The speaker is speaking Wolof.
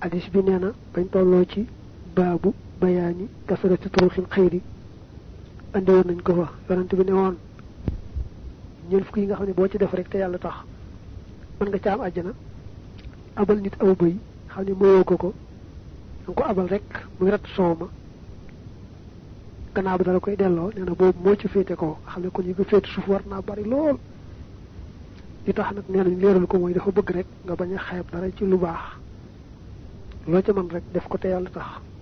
hadis bi neena bañ tollo ci babu bayani kasratu turukhil khairi andi won nañ ko fa yonent bi ne won ñeul fukk yi nga xamne bo ci def rek te yalla tax man nga ci am aljana abal nit aw bay xamne mo ko ko abal rek muy rat sooma gannaaw bi dala koy delloo nee na boobu moo ci féete ko xam ne kon yi ko féete suuf war naa bari lool li tax nag nee nañ leeral ko mooy dafa bëgg rek nga bañ a xeeb dara ci lu baax loo ca man rek def ko te yàlla tax